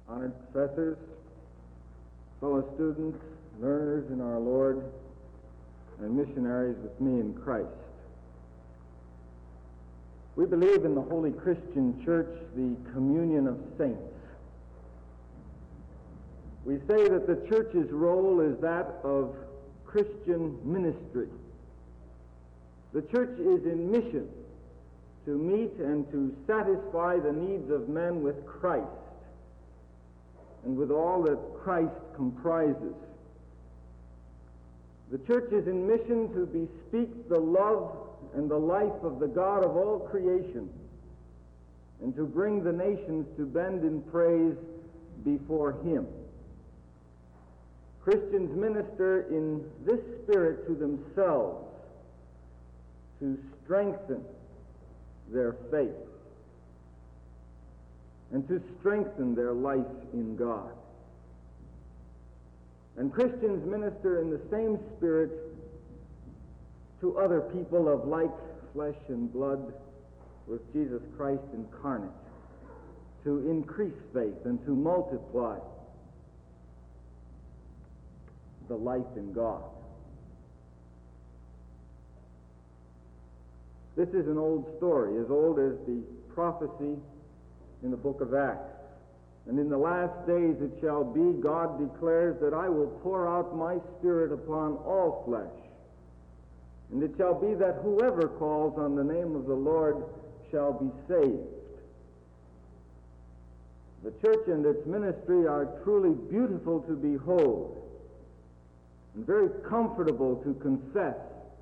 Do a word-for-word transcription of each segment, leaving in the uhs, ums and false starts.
honored professors, fellow students, learners in our Lord, and missionaries with me in Christ. We believe in the Holy Christian Church, the communion of saints. We say that the church's role is that of Christian ministry. The church is in mission to meet and to satisfy the needs of men with Christ and with all that Christ comprises. The church is in mission to bespeak the love and the life of the God of all creation and to bring the nations to bend in praise before Him. Christians minister in this spirit to themselves to strengthen their faith and to strengthen their life in God. And Christians minister in the same spirit to other people of like flesh and blood with Jesus Christ incarnate, to increase faith and to multiply the life in God. This is an old story, as old as the prophecy in the book of Acts. And in the last days it shall be, God declares, that I will pour out my Spirit upon all flesh. And it shall be that whoever calls on the name of the Lord shall be saved. The church and its ministry are truly beautiful to behold and very comfortable to confess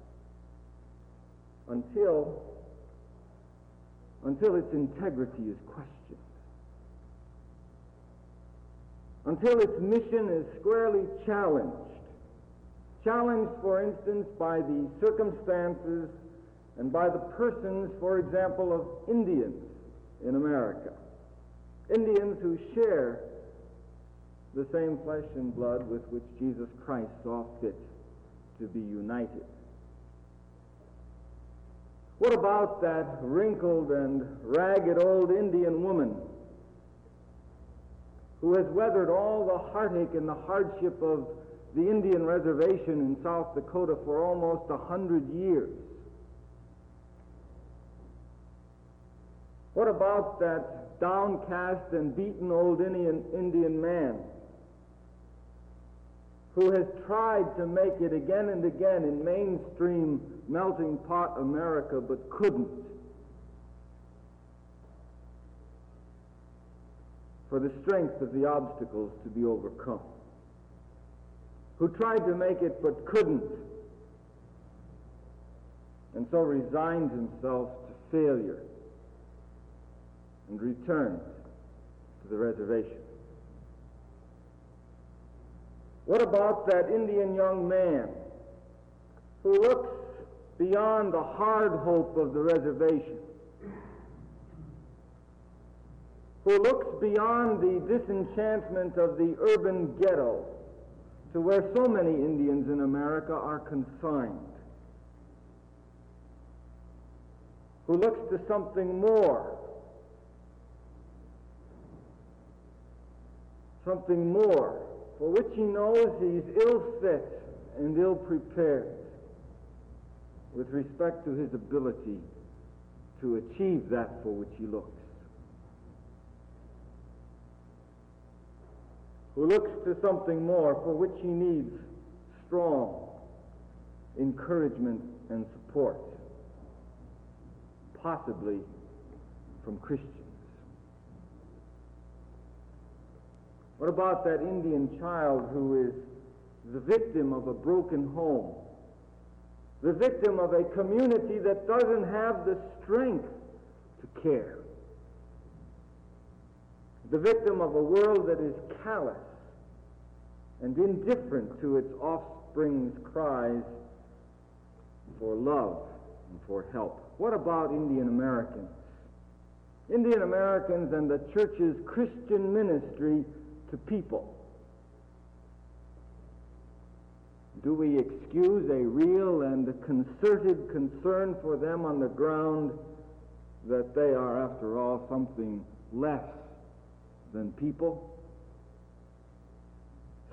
until, until its integrity is questioned. Until its mission is squarely challenged. Challenged, for instance, by the circumstances and by the persons, for example, of Indians in America. Indians who share the same flesh and blood with which Jesus Christ saw fit to be united. What about that wrinkled and ragged old Indian woman who has weathered all the heartache and the hardship of the Indian reservation in South Dakota for almost a hundred years? What about that downcast and beaten old Indian, Indian man who has tried to make it again and again in mainstream melting pot America but couldn't for the strength of the obstacles to be overcome? Who tried to make it but couldn't, and so resigned himself to failure and returned to the reservation? What about that Indian young man who looks beyond the hard hope of the reservation, who looks beyond the disenchantment of the urban ghetto to where so many Indians in America are confined, who looks to something more, something more for which he knows he's ill-fit and ill-prepared with respect to his ability to achieve that for which he looks. Who looks to something more for which he needs strong encouragement and support, possibly from Christians. What about that Indian child who is the victim of a broken home, the victim of a community that doesn't have the strength to care, the victim of a world that is callous and indifferent to its offspring's cries for love and for help? What about Indian Americans? Indian Americans and the church's Christian ministry to people. Do we excuse a real and a concerted concern for them on the ground that they are, after all, something less than people?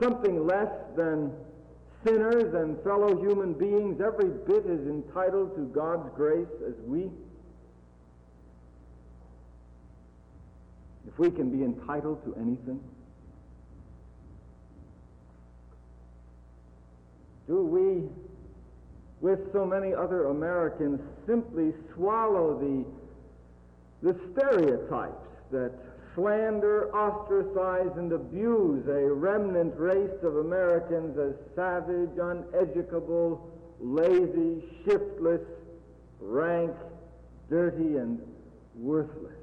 something less than sinners and fellow human beings, every bit as entitled to God's grace as we? If we can be entitled to anything? Do we, with so many other Americans, simply swallow the, the stereotypes that slander, ostracize, and abuse a remnant race of Americans as savage, uneducable, lazy, shiftless, rank, dirty, and worthless?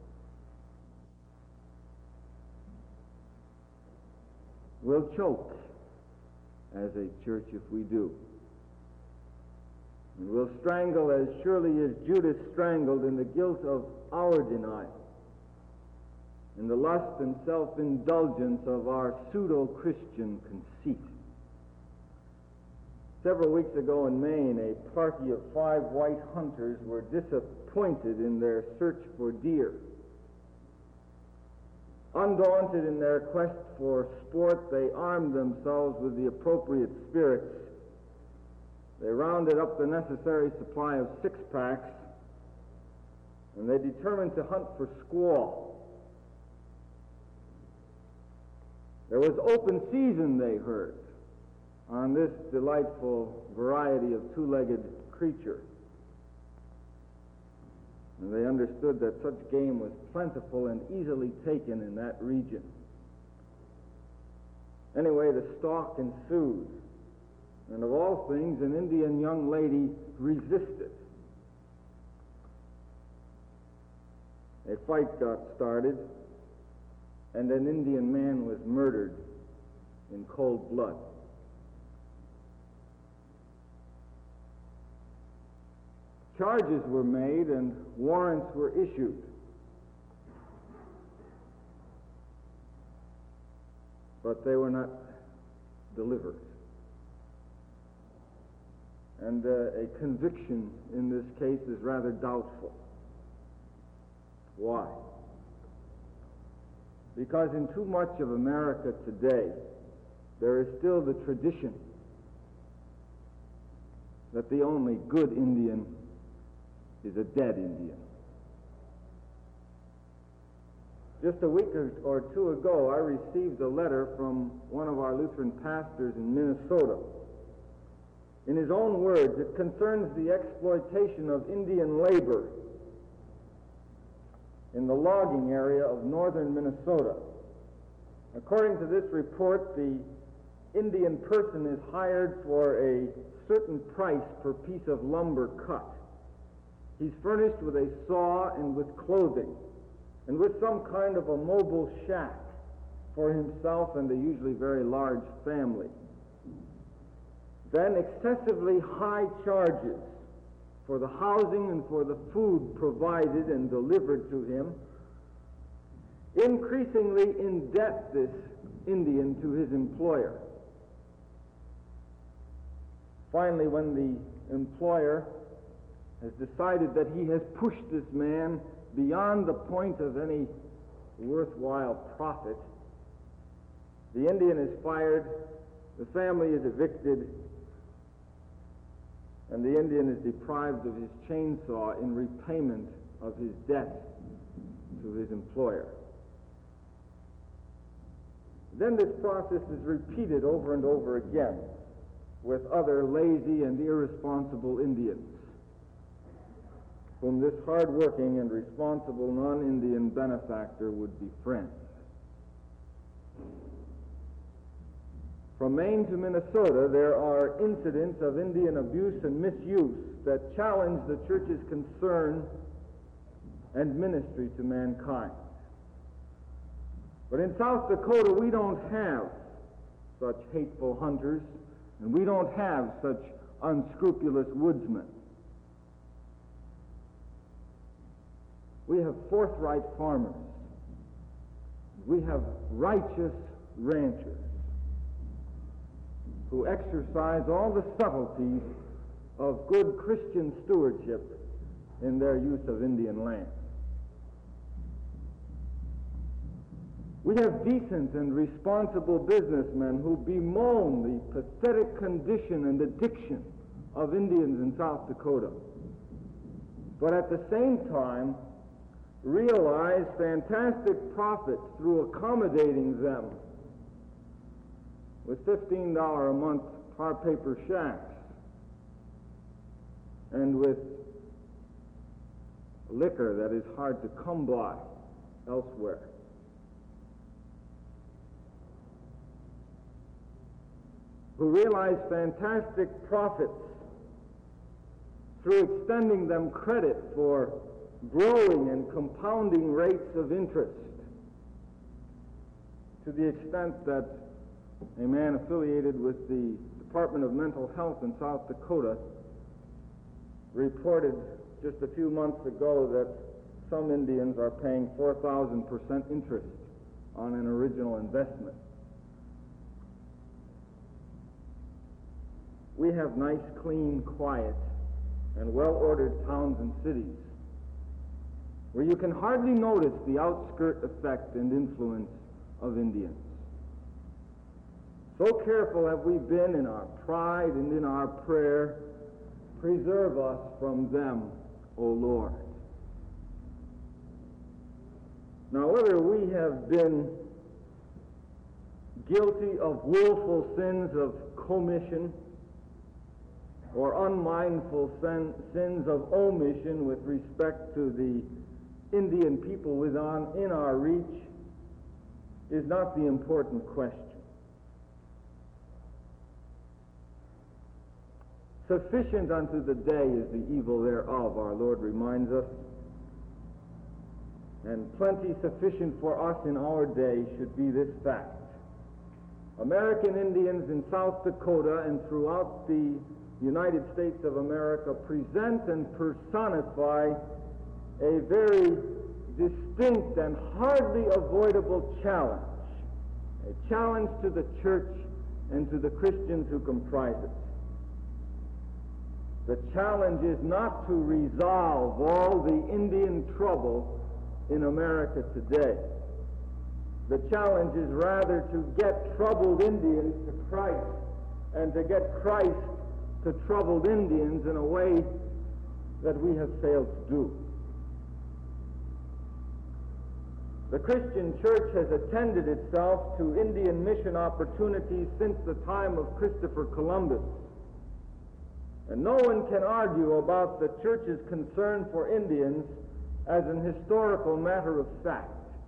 We'll choke as a church if we do. And we'll strangle as surely as Judas strangled in the guilt of our denial, in the lust and self-indulgence of our pseudo-Christian conceit. Several weeks ago in Maine, a party of five white hunters were disappointed in their search for deer. Undaunted in their quest for sport, they armed themselves with the appropriate spirits. They rounded up the necessary supply of six-packs, and they determined to hunt for squaw. There was open season, they heard, on this delightful variety of two-legged creature. And they understood that such game was plentiful and easily taken in that region. Anyway, the stalk ensued. And of all things, an Indian young lady resisted. A fight got started, and an Indian man was murdered in cold blood. Charges were made and warrants were issued. But they were not delivered. And uh, a conviction in this case is rather doubtful. Why? Because in too much of America today, there is still the tradition that the only good Indian is a dead Indian. Just a week or two ago, I received a letter from one of our Lutheran pastors in Minnesota. In his own words, it concerns the exploitation of Indian labor in the logging area of northern Minnesota. According to this report, the Indian person is hired for a certain price per piece of lumber cut. He's furnished with a saw and with clothing, and with some kind of a mobile shack for himself and a usually very large family. Then excessively high charges for the housing and for the food provided and delivered to him increasingly indebt this Indian to his employer. Finally, when the employer has decided that he has pushed this man beyond the point of any worthwhile profit, the Indian is fired, the family is evicted, and the Indian is deprived of his chainsaw in repayment of his debt to his employer. Then this process is repeated over and over again with other lazy and irresponsible Indians, whom this hard-working and responsible non-Indian benefactor would befriend. From Maine to Minnesota, there are incidents of Indian abuse and misuse that challenge the church's concern and ministry to mankind. But in South Dakota, we don't have such hateful hunters, and we don't have such unscrupulous woodsmen. We have forthright farmers. We have righteous ranchers who exercise all the subtleties of good Christian stewardship in their use of Indian land. We have decent and responsible businessmen who bemoan the pathetic condition and addiction of Indians in South Dakota, but at the same time realize fantastic profits through accommodating them with fifteen dollars a month tar paper shacks and with liquor that is hard to come by elsewhere. Who realize fantastic profits through extending them credit for growing and compounding rates of interest, to the extent that a man affiliated with the Department of Mental Health in South Dakota reported just a few months ago that some Indians are paying four thousand percent interest on an original investment. We have nice, clean, quiet, and well-ordered towns and cities where you can hardly notice the outskirt effect and influence of Indians. So careful have we been in our pride and in our prayer, preserve us from them, O Lord. Now, whether we have been guilty of willful sins of commission or unmindful sin, sins of omission with respect to the Indian people within in our reach is not the important question. Sufficient unto the day is the evil thereof, our Lord reminds us, and plenty sufficient for us in our day should be this fact. American Indians in South Dakota and throughout the United States of America present and personify a very distinct and hardly avoidable challenge, a challenge to the church and to the Christians who comprise it. The challenge is not to resolve all the Indian trouble in America today. The challenge is rather to get troubled Indians to Christ and to get Christ to troubled Indians in a way that we have failed to do. The Christian church has attended itself to Indian mission opportunities since the time of Christopher Columbus. And no one can argue about the church's concern for Indians as an historical matter of fact.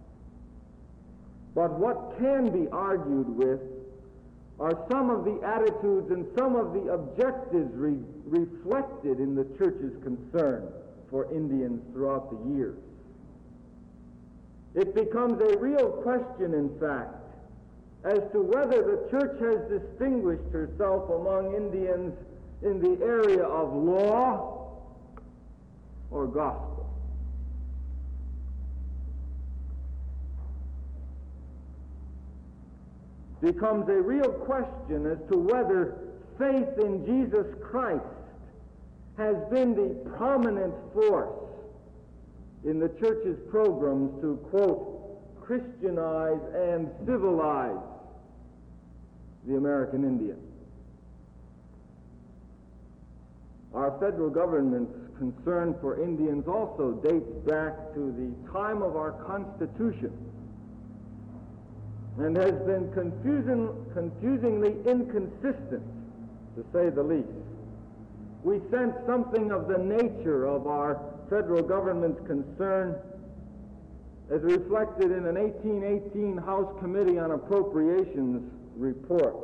But what can be argued with are some of the attitudes and some of the objectives re- reflected in the church's concern for Indians throughout the years. It becomes a real question, in fact, as to whether the church has distinguished herself among Indians in the area of law or gospel. Becomes a real question as to whether faith in Jesus Christ has been the prominent force in the church's programs to, quote, Christianize and civilize the American Indian. Our federal government's concern for Indians also dates back to the time of our Constitution and has been confusing, confusingly inconsistent, to say the least. We sense something of the nature of our federal government's concern as reflected in an eighteen eighteen House Committee on Appropriations report.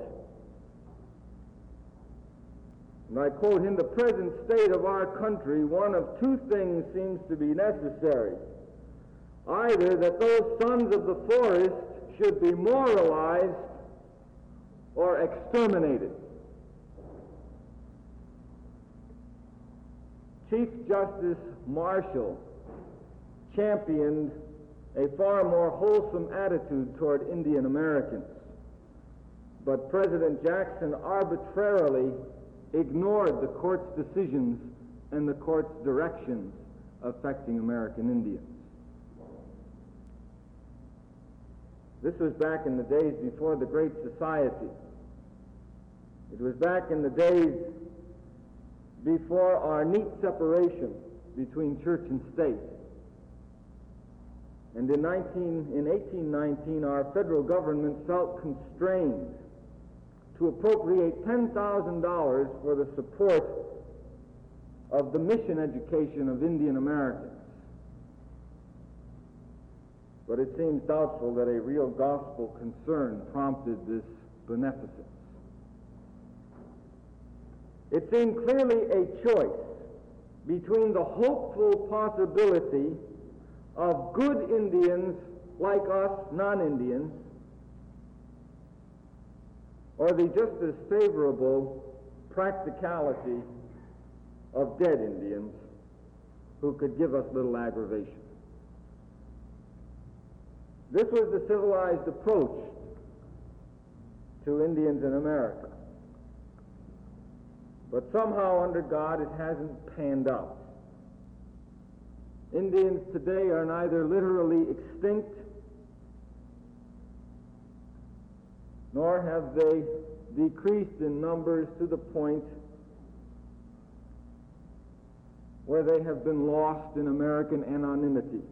And I quote, "In the present state of our country, one of two things seems to be necessary. Either that those sons of the forest should be moralized or exterminated." Chief Justice Marshall championed a far more wholesome attitude toward Indian Americans, but President Jackson arbitrarily ignored the court's decisions and the court's directions affecting American Indians. This was back in the days before the Great Society. It was back in the days before our neat separation between church and state. And in, nineteen, in eighteen nineteen, our federal government felt constrained to appropriate ten thousand dollars for the support of the mission education of Indian Americans. But it seems doubtful that a real gospel concern prompted this beneficence. It seemed clearly a choice between the hopeful possibility of good Indians like us, non-Indians, or the just as favorable practicality of dead Indians who could give us little aggravation. This was the civilized approach to Indians in America. But somehow, under God, it hasn't panned out. Indians today are neither literally extinct, nor have they decreased in numbers to the point where they have been lost in American anonymity,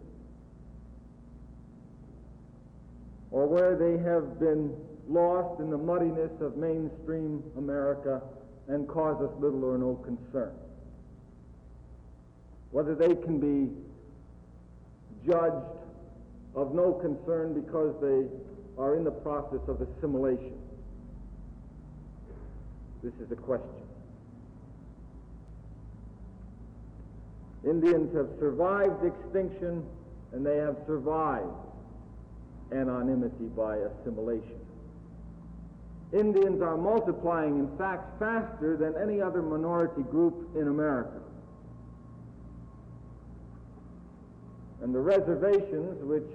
or where they have been lost in the muddiness of mainstream America and cause us little or no concern. Whether they can be judged of no concern because they are in the process of assimilation, this is a question. Indians have survived extinction, and they have survived anonymity by assimilation. Indians are multiplying, in fact, faster than any other minority group in America. And the reservations, which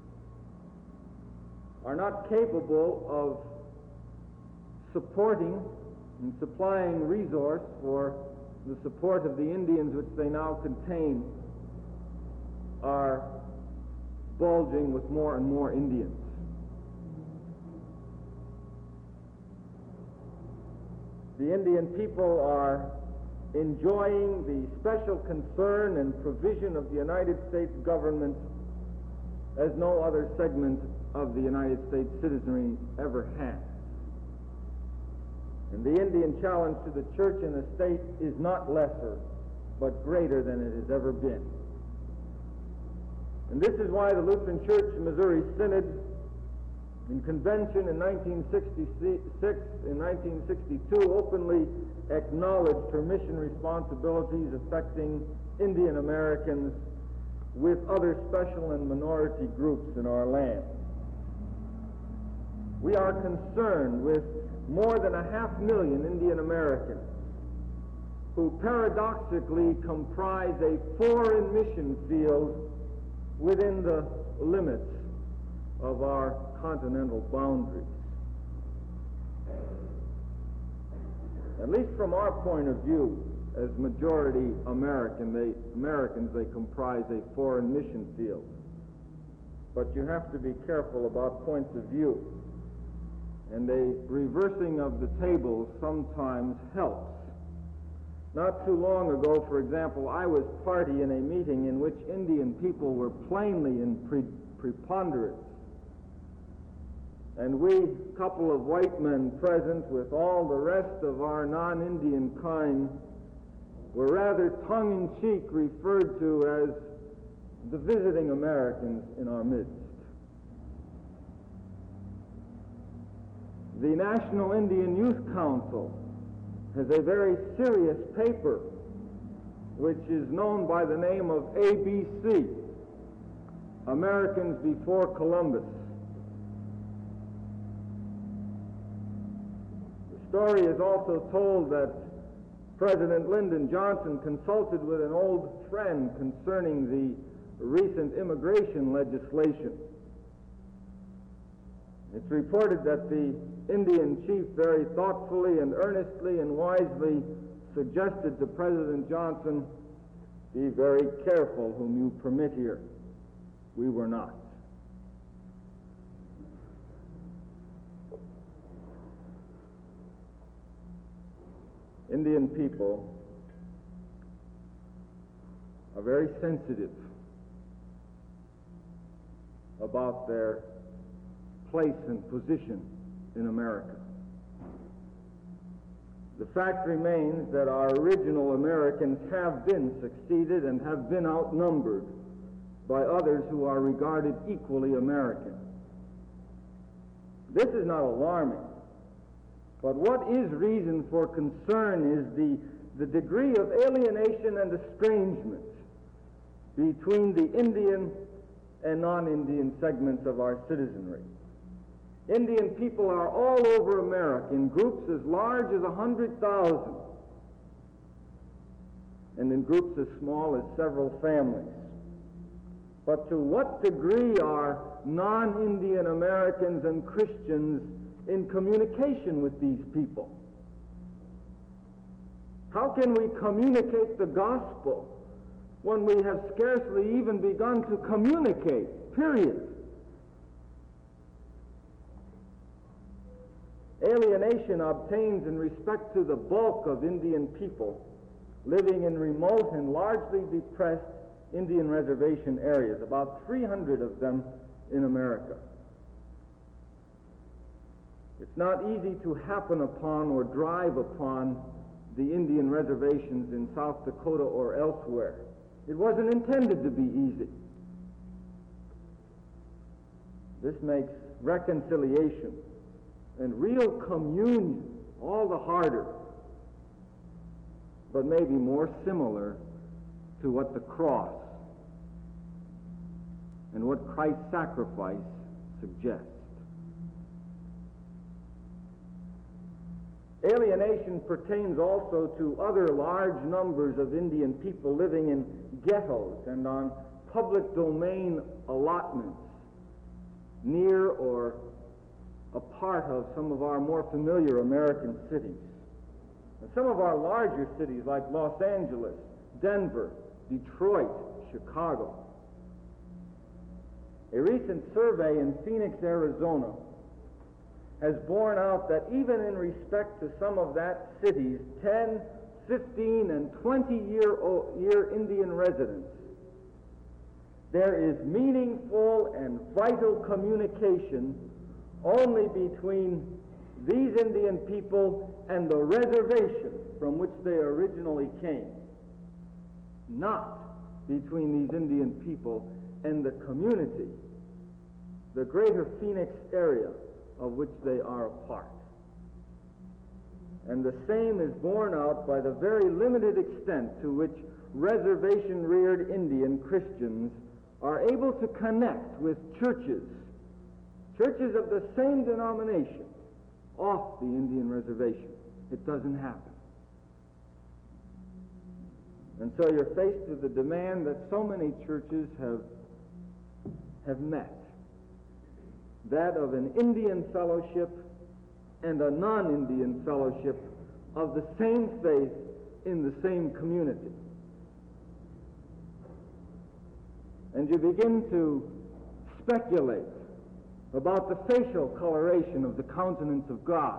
are not capable of supporting and supplying resource for the support of the Indians which they now contain, are bulging with more and more Indians. The Indian people are enjoying the special concern and provision of the United States government as no other segment of the United States citizenry ever has. And the Indian challenge to the church and the state is not lesser, but greater than it has ever been. And this is why the Lutheran Church Missouri Synod, in convention in nineteen sixty-six and nineteen sixty-two, openly acknowledged her mission responsibilities affecting Indian Americans with other special and minority groups in our land. We are concerned with more than a half million Indian Americans who paradoxically comprise a foreign mission field within the limits of our continental boundaries. At least from our point of view, as majority American, they, Americans, they comprise a foreign mission field. But you have to be careful about points of view. And a reversing of the tables sometimes helps. Not too long ago, for example, I was party in a meeting in which Indian people were plainly in pre- preponderance. And we, couple of white men present with all the rest of our non-Indian kind, were rather tongue-in-cheek referred to as the visiting Americans in our midst. The National Indian Youth Council has a very serious paper which is known by the name of A B C, Americans Before Columbus. The story is also told that President Lyndon Johnson consulted with an old friend concerning the recent immigration legislation. It's reported that the Indian chief very thoughtfully and earnestly and wisely suggested to President Johnson, "Be very careful whom you permit here." We were not. Indian people are very sensitive about their place and position in America. The fact remains that our original Americans have been succeeded and have been outnumbered by others who are regarded equally American. This is not alarming, but what is reason for concern is the, the degree of alienation and estrangement between the Indian and non-Indian segments of our citizenry. Indian people are all over America in groups as large as one hundred thousand and in groups as small as several families. But to what degree are non-Indian Americans and Christians in communication with these people? How can we communicate the gospel when we have scarcely even begun to communicate, period? Alienation obtains in respect to the bulk of Indian people living in remote and largely depressed Indian reservation areas, about three hundred of them in America. It's not easy to happen upon or drive upon the Indian reservations in South Dakota or elsewhere. It wasn't intended to be easy. This makes reconciliation and real communion all the harder, but maybe more similar to what the cross and what Christ's sacrifice suggests. Alienation pertains also to other large numbers of Indian people living in ghettos and on public domain allotments near or a part of some of our more familiar American cities. And some of our larger cities like Los Angeles, Denver, Detroit, Chicago. A recent survey in Phoenix, Arizona has borne out that even in respect to some of that city's ten, fifteen, and twenty-year Indian residents, there is meaningful and vital communication only between these Indian people and the reservation from which they originally came, not between these Indian people and the community, the greater Phoenix area of which they are a part. And the same is borne out by the very limited extent to which reservation-reared Indian Christians are able to connect with churches, churches of the same denomination, off the Indian reservation. It doesn't happen. And so you're faced with the demand that so many churches have, have met, that of an Indian fellowship and a non-Indian fellowship of the same faith in the same community. And you begin to speculate about the facial coloration of the countenance of God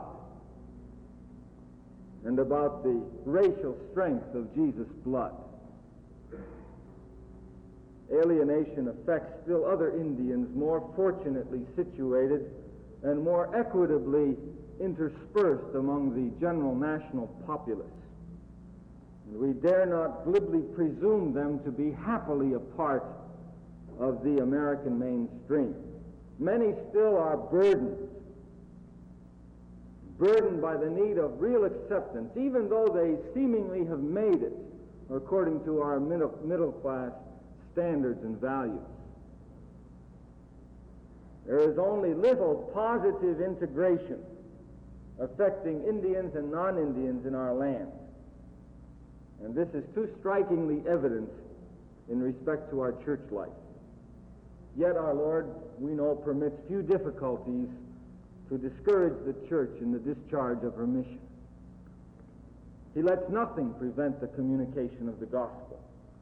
and about the racial strength of Jesus' blood. Alienation affects still other Indians more fortunately situated and more equitably interspersed among the general national populace. And we dare not glibly presume them to be happily a part of the American mainstream. Many still are burdened, burdened by the need of real acceptance, even though they seemingly have made it according to our middle, middle class standards and values. There is only little positive integration affecting Indians and non-Indians in our land. And this is too strikingly evident in respect to our church life. Yet our Lord, we know, permits few difficulties to discourage the church in the discharge of her mission. He lets nothing prevent the communication of the gospel.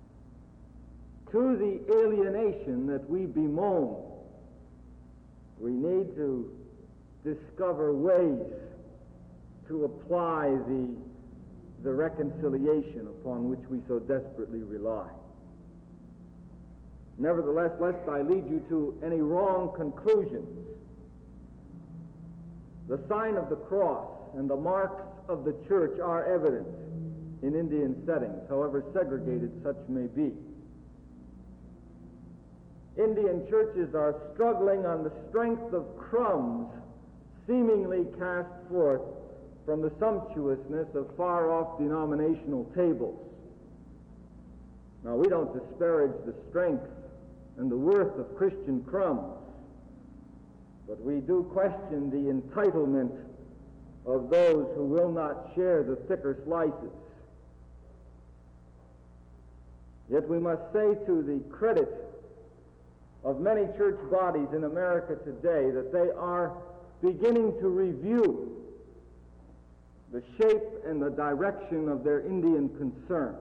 To the alienation that we bemoan, we need to discover ways to apply the, the reconciliation upon which we so desperately rely. Nevertheless, lest I lead you to any wrong conclusions, the sign of the cross and the marks of the church are evident in Indian settings, however segregated such may be. Indian churches are struggling on the strength of crumbs seemingly cast forth from the sumptuousness of far-off denominational tables. Now, we don't disparage the strength and the worth of Christian crumbs, but we do question the entitlement of those who will not share the thicker slices. Yet we must say to the credit of many church bodies in America today that they are beginning to review the shape and the direction of their Indian concern.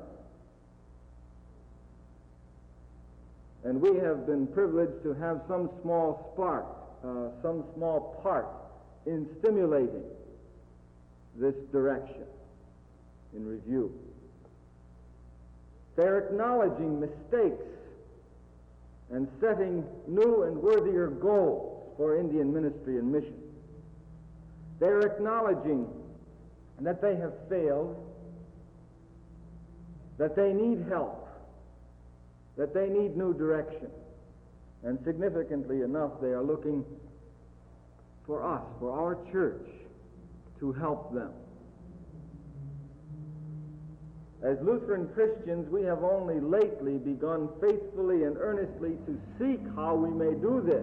And we have been privileged to have some small spark, uh, some small part in stimulating this direction in review. They're acknowledging mistakes and setting new and worthier goals for Indian ministry and mission. They're acknowledging that they have failed, that they need help, that they need new direction. And significantly enough, they are looking for us, for our church, to help them. As Lutheran Christians, we have only lately begun faithfully and earnestly to seek how we may do this.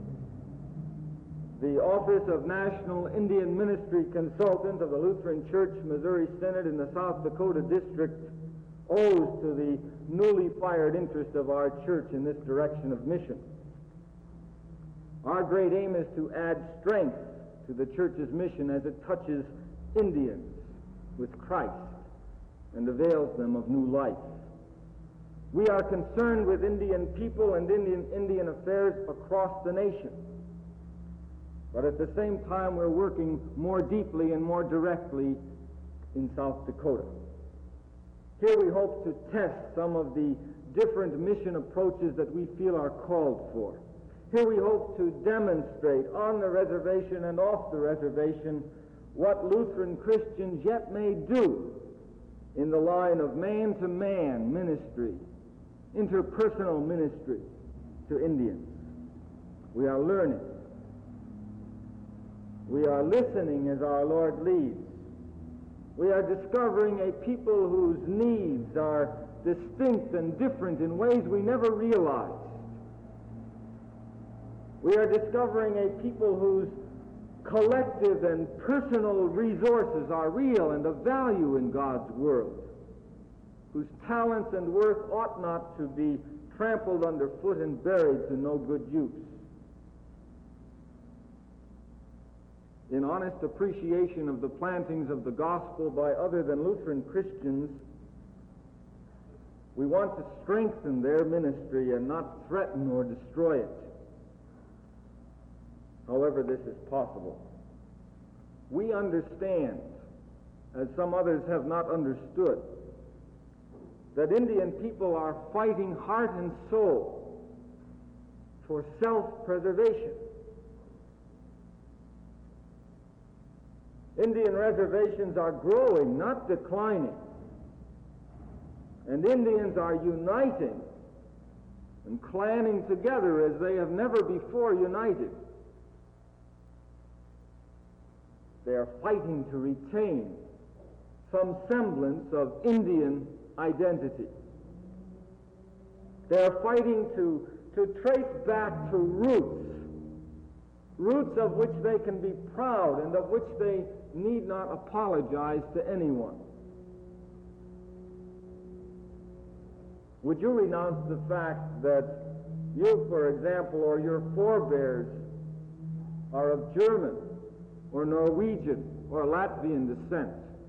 The Office of National Indian Ministry Consultant of the Lutheran Church Missouri Synod in the South Dakota District owes to the newly fired interest of our church in this direction of mission. Our great aim is to add strength to the church's mission as it touches Indians with Christ and avails them of new life. We are concerned with Indian people and Indian, Indian affairs across the nation. But at the same time, we're working more deeply and more directly in South Dakota. Here we hope to test some of the different mission approaches that we feel are called for. Here we hope to demonstrate on the reservation and off the reservation what Lutheran Christians yet may do in the line of man-to-man ministry, interpersonal ministry to Indians. We are learning. We are listening as our Lord leads. We are discovering a people whose needs are distinct and different in ways we never realized. We are discovering a people whose collective and personal resources are real and of value in God's world, whose talents and worth ought not to be trampled underfoot and buried to no good use. In honest appreciation of the plantings of the gospel by other than Lutheran Christians, we want to strengthen their ministry and not threaten or destroy it. However this is possible. We understand, as some others have not understood, that Indian people are fighting heart and soul for self-preservation. Indian reservations are growing, not declining. And Indians are uniting and clanning together as they have never before united. They are fighting to retain some semblance of Indian identity. They are fighting to, to trace back to roots, roots of which they can be proud and of which they need not apologize to anyone. Would you renounce the fact that you, for example, or your forebears are of German or Norwegian or Latvian descent?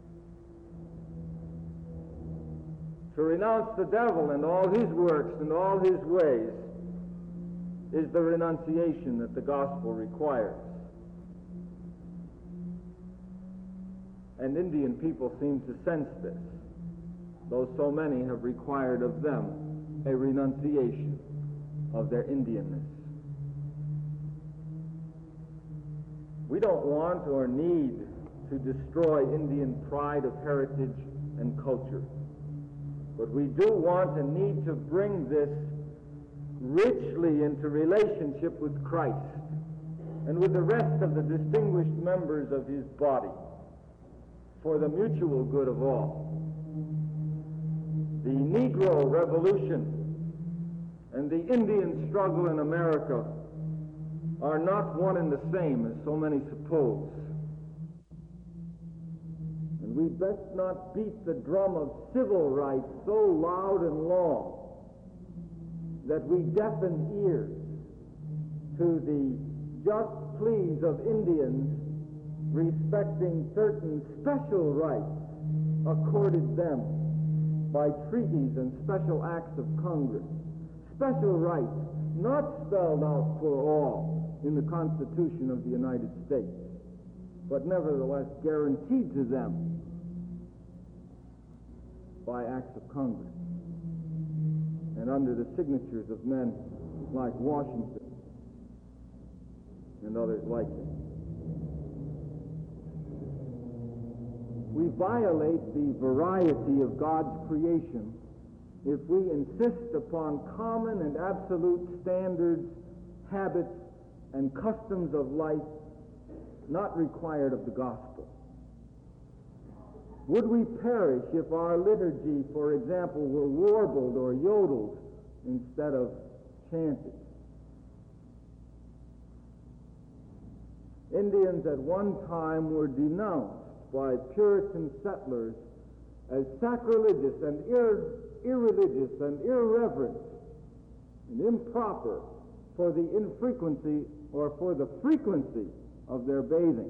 To renounce the devil and all his works and all his ways is the renunciation that the gospel requires. And Indian people seem to sense this, though so many have required of them a renunciation of their Indianness. We don't want or need to destroy Indian pride of heritage and culture, but we do want and need to bring this richly into relationship with Christ and with the rest of the distinguished members of his body for the mutual good of all. The Negro Revolution and the Indian struggle in America are not one and the same as so many suppose. And we best not beat the drum of civil rights so loud and long that we deafen ears to the just pleas of Indians respecting certain special rights accorded them by treaties and special acts of Congress. Special rights not spelled out for all in the Constitution of the United States, but nevertheless guaranteed to them by acts of Congress and under the signatures of men like Washington and others like him. We violate the variety of God's creation if we insist upon common and absolute standards, habits, and customs of life not required of the gospel. Would we perish if our liturgy, for example, were warbled or yodeled instead of chanted? Indians at one time were denounced by Puritan settlers as sacrilegious and ir- irreligious and irreverent and improper for the infrequency or for the frequency of their bathing.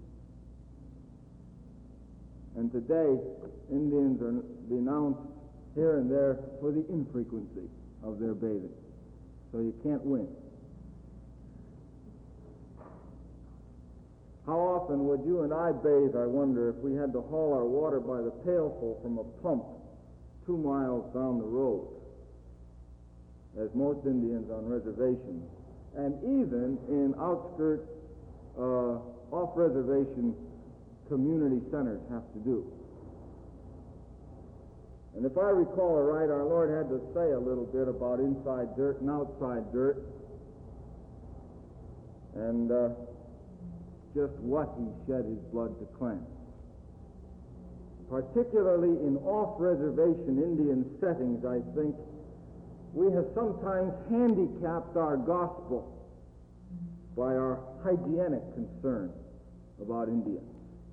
And today, Indians are denounced here and there for the infrequency of their bathing. So you can't win. How often would you and I bathe, I wonder, if we had to haul our water by the pailful from a pump two miles down the road, as most Indians on reservations, and even in outskirt, uh, off-reservation community centers have to do. And if I recall right, our Lord had to say a little bit about inside dirt and outside dirt, and uh, just what he shed his blood to cleanse. Particularly in off-reservation Indian settings, I think, we have sometimes handicapped our gospel by our hygienic concern about Indians.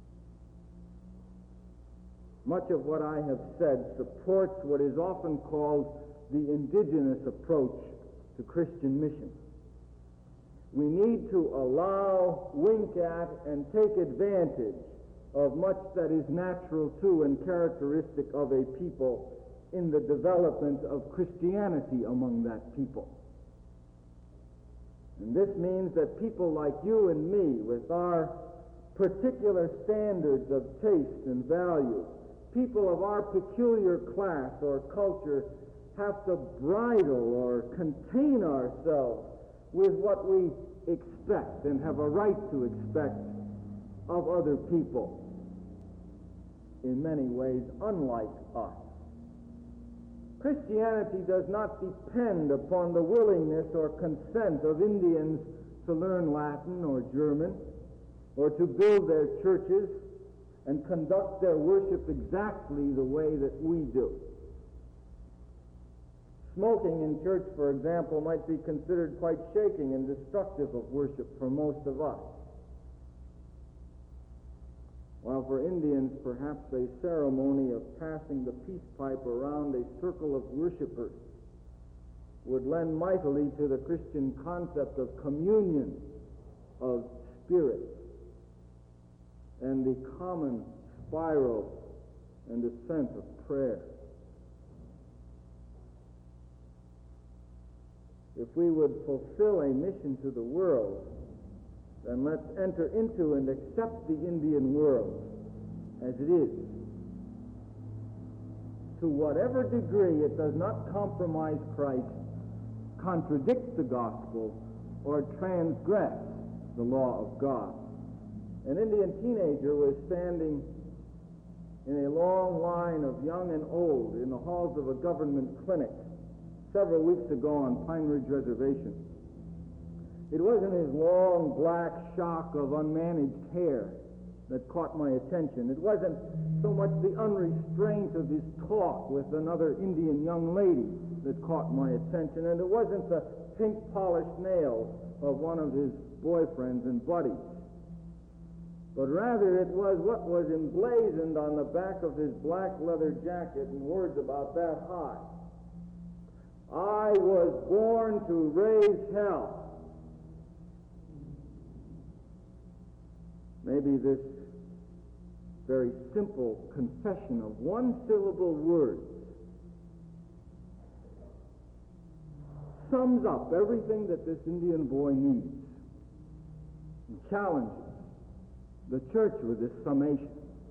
Much of what I have said supports what is often called the indigenous approach to Christian mission. We need to allow, wink at, and take advantage of much that is natural to and characteristic of a people in the development of Christianity among that people. And this means that people like you and me, with our particular standards of taste and value, people of our peculiar class or culture, have to bridle or contain ourselves with what we expect and have a right to expect of other people, in many ways unlike us. Christianity does not depend upon the willingness or consent of Indians to learn Latin or German, or to build their churches and conduct their worship exactly the way that we do. Smoking in church, for example, might be considered quite shaking and destructive of worship for most of us. While for Indians, perhaps a ceremony of passing the peace pipe around a circle of worshipers would lend mightily to the Christian concept of communion of spirit and the common spiral and ascent of prayer. If we would fulfill a mission to the world, then let's enter into and accept the Indian world as it is, to whatever degree it does not compromise Christ, contradict the gospel, or transgress the law of God. An Indian teenager was standing in a long line of young and old in the halls of a government clinic several weeks ago on Pine Ridge Reservation. It wasn't his long black shock of unmanaged hair that caught my attention. It wasn't so much the unrestraint of his talk with another Indian young lady that caught my attention, and it wasn't the pink polished nails of one of his boyfriends and buddies. But rather it was what was emblazoned on the back of his black leather jacket in words about that high. I was born to raise hell. Maybe this very simple confession of one-syllable words sums up everything that this Indian boy needs and challenges the church with this summation.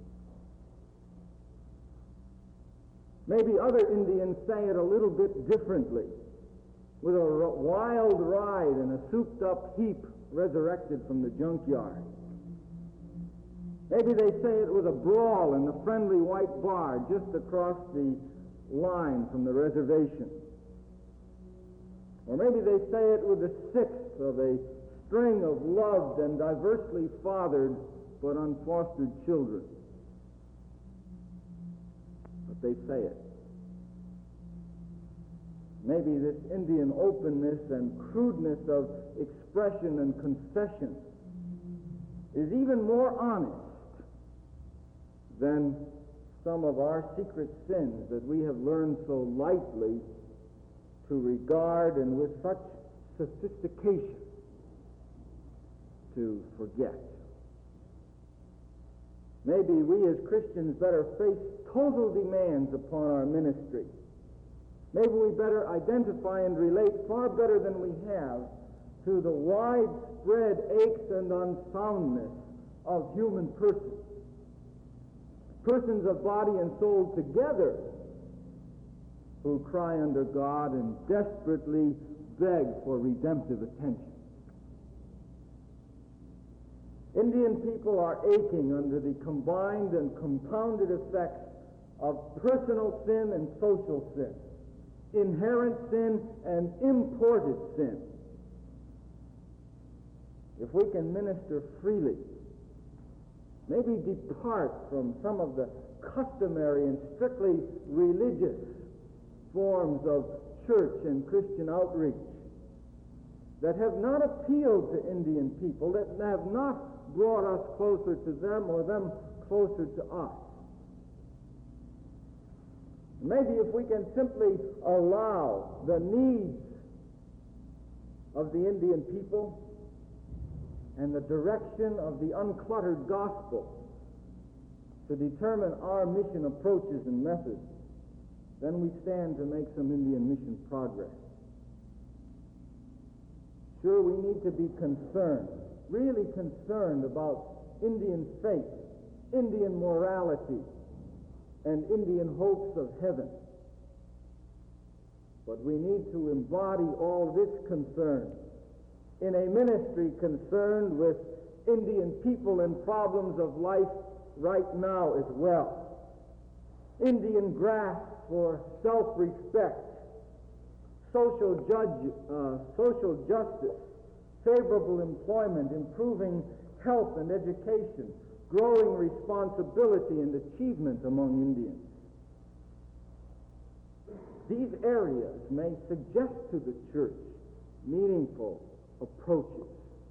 Maybe other Indians say it a little bit differently, with a wild ride and a souped-up heap resurrected from the junkyard. Maybe they say it with a brawl in the friendly white bar just across the line from the reservation. Or maybe they say it with the sixth of a string of loved and diversely fathered but unfostered children. But they say it. Maybe this Indian openness and crudeness of expression and confession is even more honest than some of our secret sins that we have learned so lightly to regard and with such sophistication to forget. Maybe we as Christians better face total demands upon our ministry. Maybe we better identify and relate far better than we have to the widespread aches and unsoundness of human persons. Persons of body and soul together who cry under God and desperately beg for redemptive attention. Indian people are aching under the combined and compounded effects of personal sin and social sin, inherent sin and imported sin. If we can minister freely, maybe depart from some of the customary and strictly religious forms of church and Christian outreach that have not appealed to Indian people, that have not brought us closer to them or them closer to us. Maybe if we can simply allow the needs of the Indian people and the direction of the uncluttered gospel to determine our mission approaches and methods, then we stand to make some Indian mission progress. Sure, we need to be concerned, really concerned about Indian faith, Indian morality, and Indian hopes of heaven. But we need to embody all this concern in a ministry concerned with Indian people and problems of life right now as well. Indian grasp for self-respect, social judge, uh, social justice, favorable employment, improving health and education, growing responsibility and achievement among Indians. These areas may suggest to the church meaningful approaches.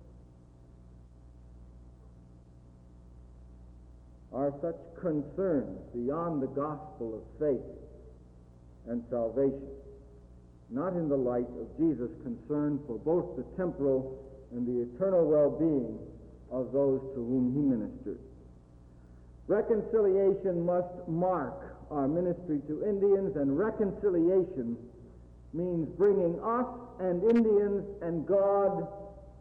Are such concerns beyond the gospel of faith and salvation, not in the light of Jesus' concern for both the temporal and the eternal well-being of those to whom he ministered. Reconciliation must mark our ministry to Indians, and reconciliation means bringing us and Indians and God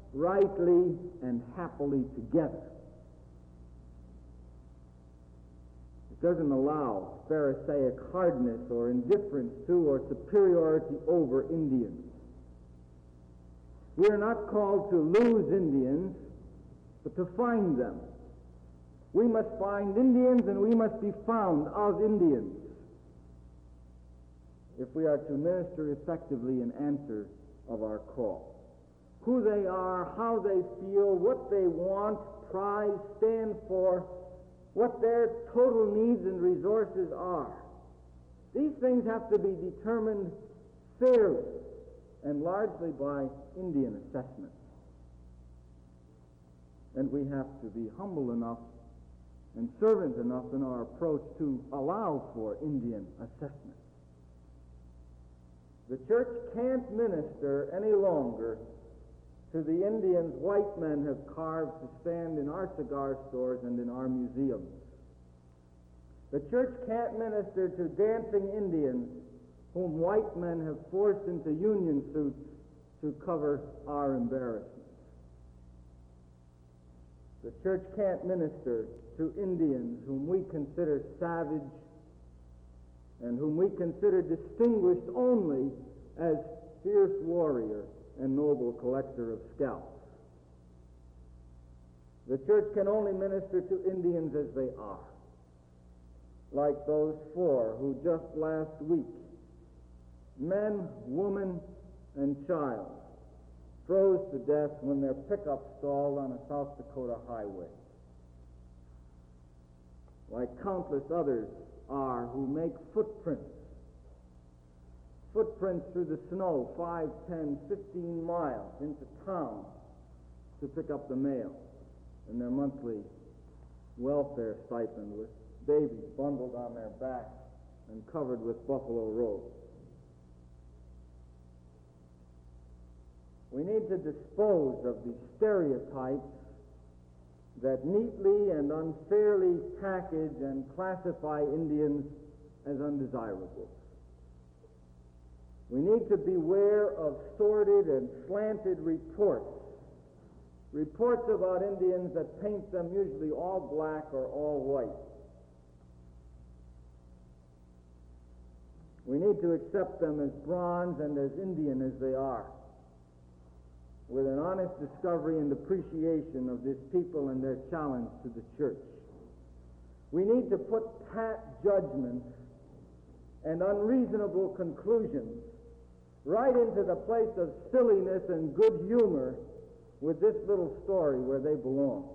rightly and happily together. doesn't allow Pharisaic hardness or indifference to or superiority over Indians. We are not called to lose Indians, but to find them. We must find Indians, and we must be found of Indians if we are to minister effectively in answer of our call. Who they are, how they feel, what they want, prize, stand for, what their total needs and resources are. These things have to be determined fairly and largely by Indian assessment. And we have to be humble enough and servant enough in our approach to allow for Indian assessment. The church can't minister any longer to the Indians white men have carved to stand in our cigar stores and in our museums. The church can't minister to dancing Indians whom white men have forced into union suits to cover our embarrassments. The church can't minister to Indians whom we consider savage and whom we consider distinguished only as fierce warrior and noble collector of scalps. The church can only minister to Indians as they are, like those four who just last week, men, woman, and child, froze to death when their pickup stalled on a South Dakota highway. Like countless others are who make footprints, footprints through the snow, five, ten, fifteen miles into town to pick up the mail and their monthly welfare stipend with babies bundled on their backs and covered with buffalo robes. We need to dispose of the stereotypes that neatly and unfairly package and classify Indians as undesirables. We need to beware of sordid and slanted reports, reports about Indians that paint them usually all black or all white. We need to accept them as bronze and as Indian as they are, with an honest discovery and appreciation of this people and their challenge to the church. We need to put pat judgments and unreasonable conclusions right into the place of silliness and good humor with this little story where they belong.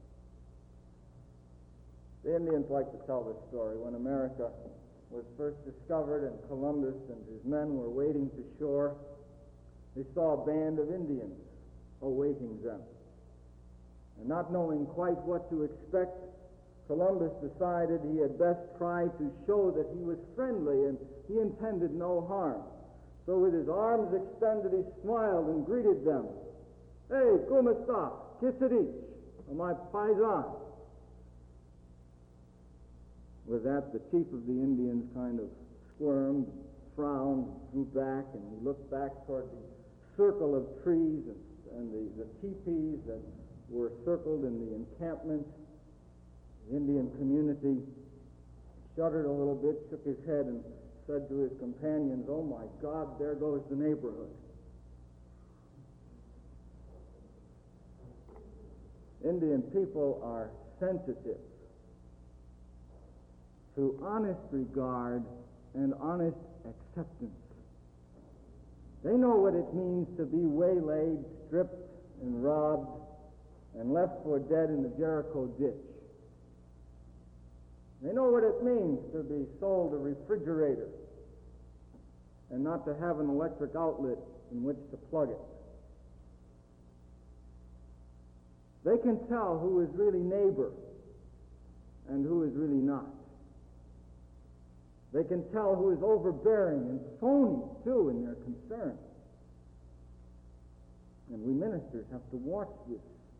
The Indians like to tell this story. When America was first discovered and Columbus and his men were wading to shore, they saw a band of Indians awaiting them. And not knowing quite what to expect, Columbus decided he had best try to show that he was friendly and he intended no harm. So with his arms extended, he smiled and greeted them. "Hey, como esta? Que se dice? My paisan." With that, the chief of the Indians kind of squirmed, frowned, drew back, and he looked back toward the circle of trees and, and the, the teepees that were circled in the encampment. The Indian community shuddered a little bit, shook his head, and said to his companions, "Oh my God, there goes the neighborhood." Indian people are sensitive to honest regard and honest acceptance. They know what it means to be waylaid, stripped, and robbed, and left for dead in the Jericho ditch. They know what it means to be sold a refrigerator and not to have an electric outlet in which to plug it. They can tell who is really neighbor and who is really not. They can tell who is overbearing and phony, too, in their concern. And we ministers have to watch this.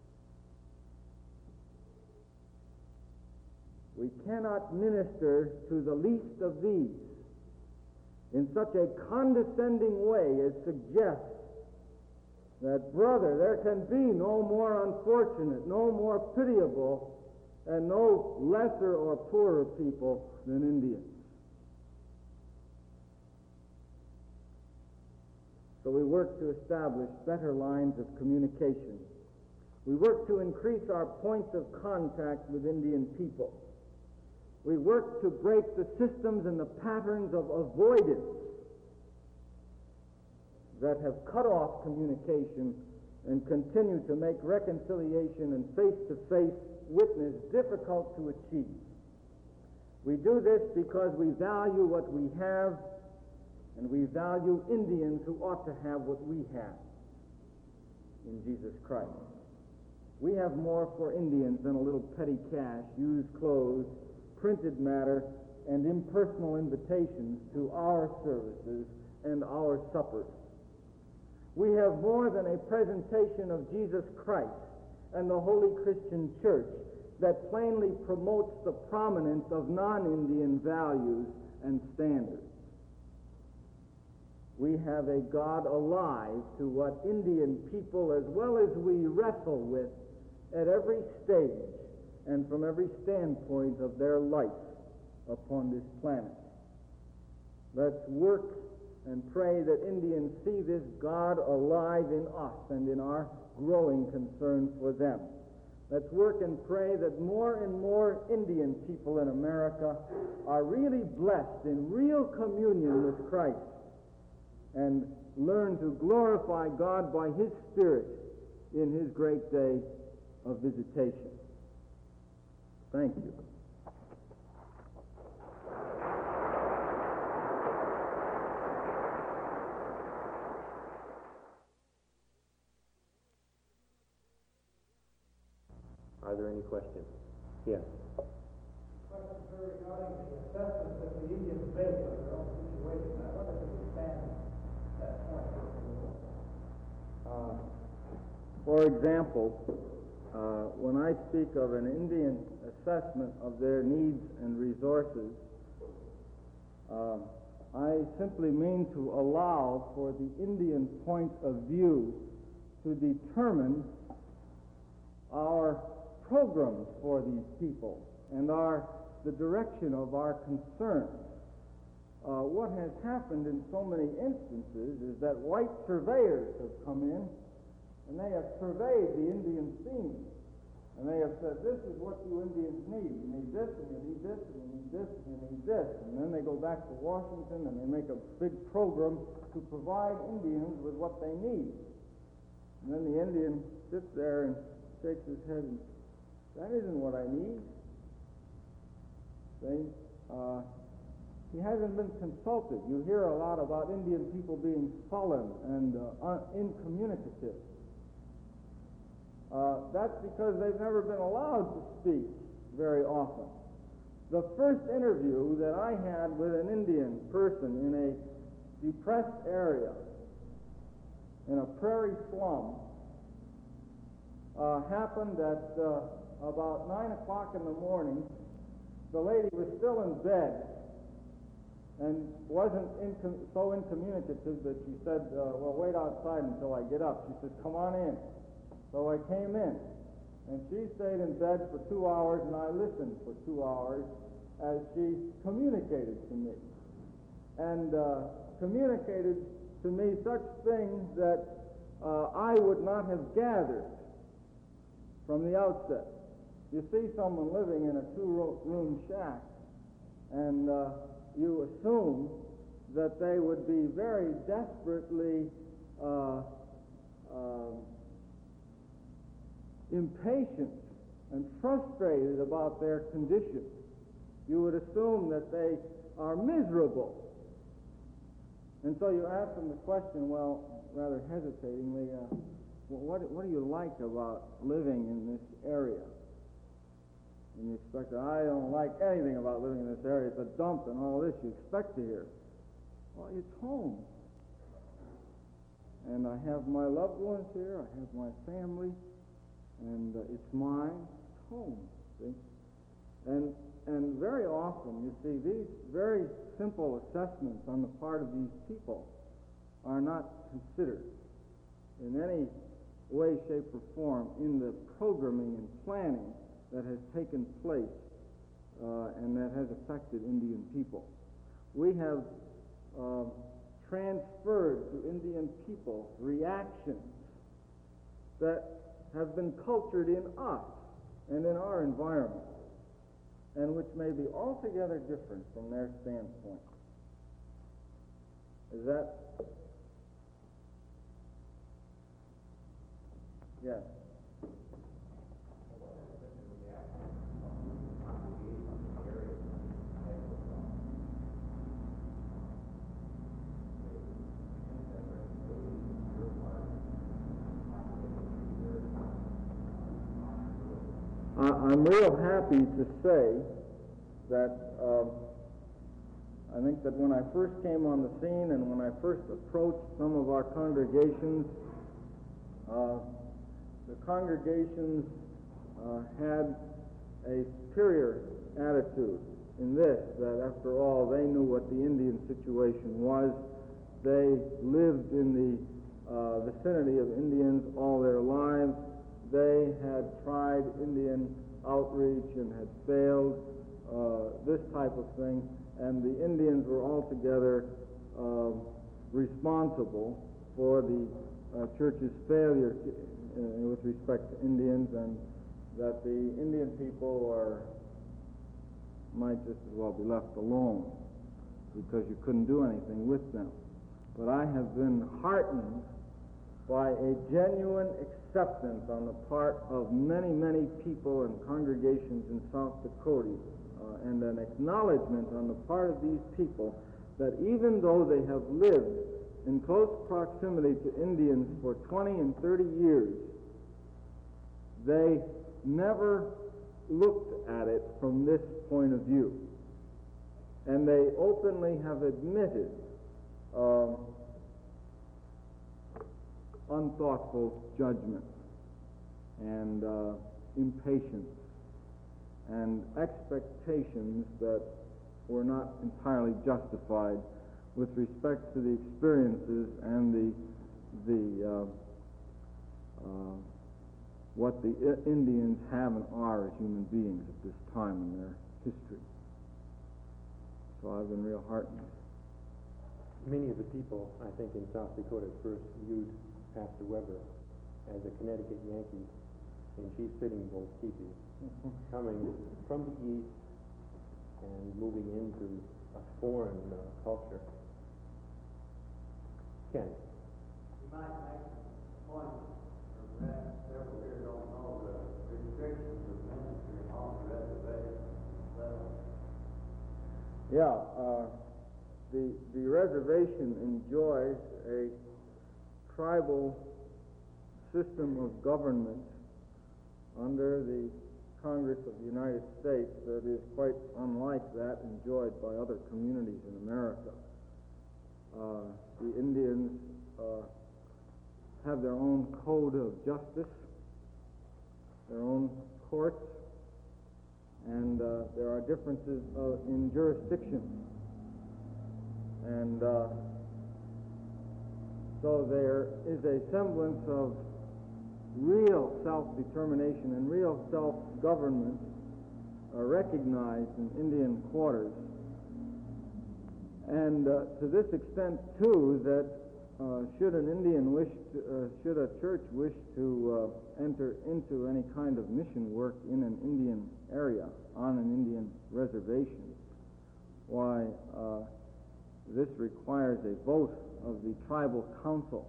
We cannot minister to the least of these in such a condescending way as suggests that, brother, there can be no more unfortunate, no more pitiable and no lesser or poorer people than Indians. So we work to establish better lines of communication. We work to increase our points of contact with Indian people. We work to break the systems and the patterns of avoidance that have cut off communication and continue to make reconciliation and face-to-face witness difficult to achieve. We do this because we value what we have, and we value Indians who ought to have what we have in Jesus Christ. We have more for Indians than a little petty cash, used clothes, printed matter, and impersonal invitations to our services and our suppers. We have more than a presentation of Jesus Christ and the Holy Christian Church that plainly promotes the prominence of non-Indian values and standards. We have a God alive to what Indian people, as well as we, wrestle with at every stage and from every standpoint of their life upon this planet. Let's work and pray that Indians see this God alive in us and in our growing concern for them. Let's work and pray that more and more Indian people in America are really blessed in real communion with Christ and learn to glorify God by His Spirit in His great day of visitation. Thank you. Are there any questions? Yes. Question regarding the assessment that the Indians make of their own situation. I wonder if you stand that point. Uh, for example, uh, when I speak of an Indian assessment of their needs and resources, uh, I simply mean to allow for the Indian point of view to determine our programs for these people and our the direction of our concerns. Uh, what has happened in so many instances is that white surveyors have come in and they have surveyed the Indian scene, and they have said, this is what you Indians need. You need this, and you need this, and you need this, and you need this. And then they go back to Washington and they make a big program to provide Indians with what they need. And then the Indian sits there and shakes his head and that isn't what I need. See? Uh, he hasn't been consulted. You hear a lot about Indian people being sullen and uh, un- incommunicative. Uh, that's because they've never been allowed to speak very often. The first interview that I had with an Indian person in a depressed area, in a prairie slum, uh, happened at uh, about nine o'clock in the morning. The lady was still in bed and wasn't incom- so incommunicative that she said, uh, well, wait outside until I get up. She said, come on in. So I came in, and she stayed in bed for two hours, and I listened for two hours as she communicated to me, and uh, communicated to me such things that uh, I would not have gathered from the outset. You see someone living in a two-room shack, and uh, you assume that they would be very desperately uh, uh, impatient and frustrated about their condition. You would assume that they are miserable. And so you ask them the question, well, rather hesitatingly, uh, well, what, what do you like about living in this area? And you expect, I don't like anything about living in this area. It's a dump and all this you expect to hear. Well, it's home. And I have my loved ones here. I have my family. And uh, it's mine. It's home. See? And, and very often, you see, these very simple assessments on the part of these people are not considered in any way, shape, or form in the programming and planning that has taken place uh, and that has affected Indian people. We have uh, transferred to Indian people reactions that have been cultured in us and in our environment, and which may be altogether different from their standpoint. Is that? Yes. I'm real happy to say that uh, I think that when I first came on the scene and when I first approached some of our congregations, uh, the congregations uh, had a superior attitude in this, that after all they knew what the Indian situation was. They lived in the uh, vicinity of Indians all their lives. They had tried Indian outreach and had failed, uh, this type of thing, and the Indians were altogether uh, responsible for the uh, church's failure to, uh, with respect to Indians, and that the Indian people are might just as well be left alone because you couldn't do anything with them. But I have been heartened by a genuine acceptance on the part of many, many people and congregations in South Dakota, uh, and an acknowledgement on the part of these people that even though they have lived in close proximity to Indians for twenty and thirty years, they never looked at it from this point of view. And they openly have admitted um, unthoughtful judgment and uh, impatience and expectations that were not entirely justified with respect to the experiences and the the uh, uh, what the I- Indians have and are as human beings at this time in their history. So I've been real heartened. Many of the people, I think, in South Dakota first viewed Pastor Weber as a Connecticut Yankee in chief sitting bull teepee, coming from the east and moving into a foreign uh, culture. Ken? You might make a point, or perhaps several here don't know the restrictions of ministry on the reservation level. Yeah, uh, the the reservation enjoys a tribal system of government under the Congress of the United States that is quite unlike that enjoyed by other communities in America. Uh, the Indians uh, have their own code of justice, their own courts, and uh, there are differences uh, in jurisdiction. And uh, so there is a semblance of real self-determination and real self-government uh, recognized in Indian quarters. And uh, to this extent, too, that uh, should an Indian wish to, uh, should a church wish to uh, enter into any kind of mission work in an Indian area, on an Indian reservation, why, uh, this requires a vote of the tribal council.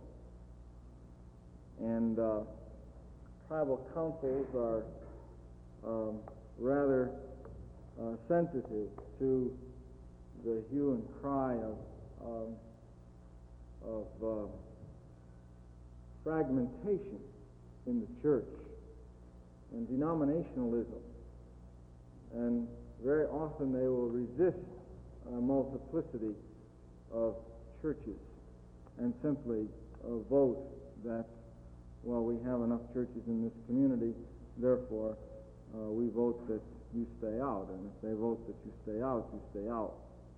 And uh, tribal councils are um, rather uh, sensitive to the hue and cry of um, of uh, fragmentation in the church and denominationalism, and very often they will resist a multiplicity of churches and simply uh, vote that, well, we have enough churches in this community, therefore uh, we vote that you stay out, and if they vote that you stay out, you stay out.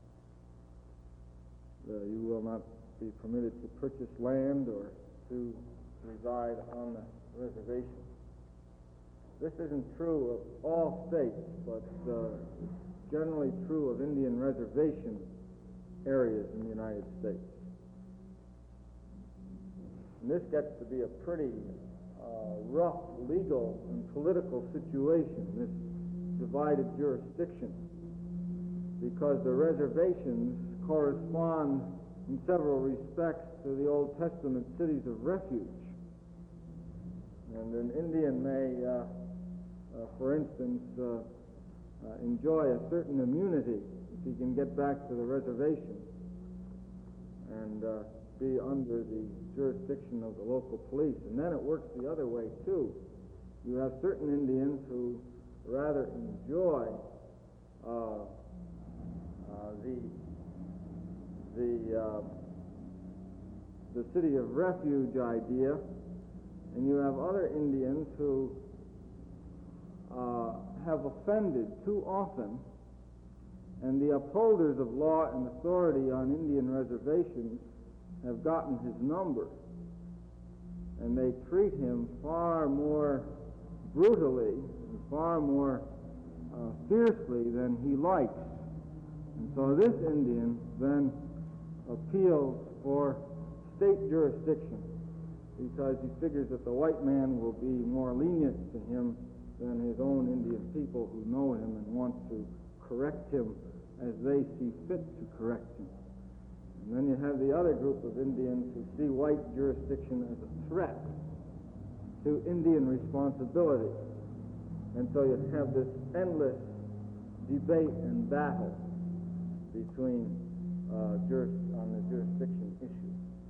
Uh, you will not be permitted to purchase land or to reside on the reservation. this isn't true of all states, but uh, it's generally true of Indian reservation areas in the United States. And this gets to be a pretty uh, rough legal and political situation, this divided jurisdiction, because the reservations correspond in several respects to the Old Testament cities of refuge. And an Indian may, uh, uh, for instance, uh, uh, enjoy a certain immunity if he can get back to the reservation and uh, be under the jurisdiction of the local police. And then it works the other way, too. You have certain Indians who rather enjoy uh, uh, the the uh, the city of refuge idea, and you have other Indians who uh, have offended too often, and the upholders of law and authority on Indian reservations have gotten his number, and they treat him far more brutally and far more uh, fiercely than he likes. And so this Indian then appeals for state jurisdiction because he figures that the white man will be more lenient to him than his own Indian people who know him and want to correct him as they see fit to correct him. And then you have the other group of Indians who see white jurisdiction as a threat to Indian responsibility. And so you have this endless debate and battle between uh, juris on the jurisdiction issue.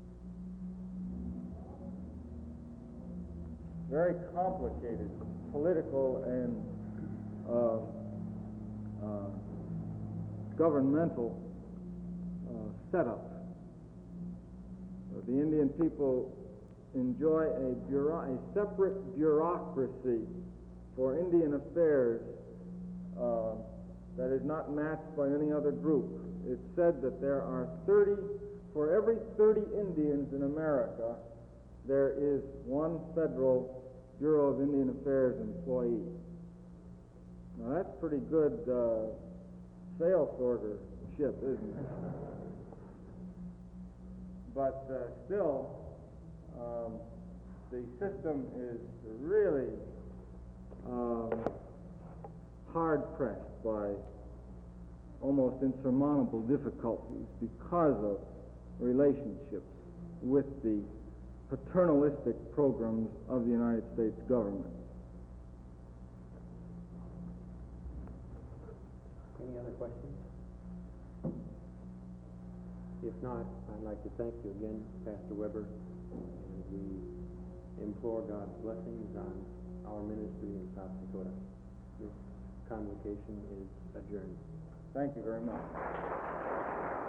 Very complicated political and uh, uh, governmental uh, setup. So the Indian people enjoy a, bureau a separate bureaucracy for Indian affairs uh, that is not matched by any other group. It's said that there are thirty, for every thirty Indians in America, there is one federal Bureau of Indian Affairs employee. Now that's pretty good uh, sales ordership, isn't it? But uh, still, um, the system is really um, hard-pressed by almost insurmountable difficulties because of relationships with the paternalistic programs of the United States government. Any other questions? If not, I'd like to thank you again, Pastor Weber, and we implore God's blessings on our ministry in South Dakota. This convocation is adjourned. Thank you very much.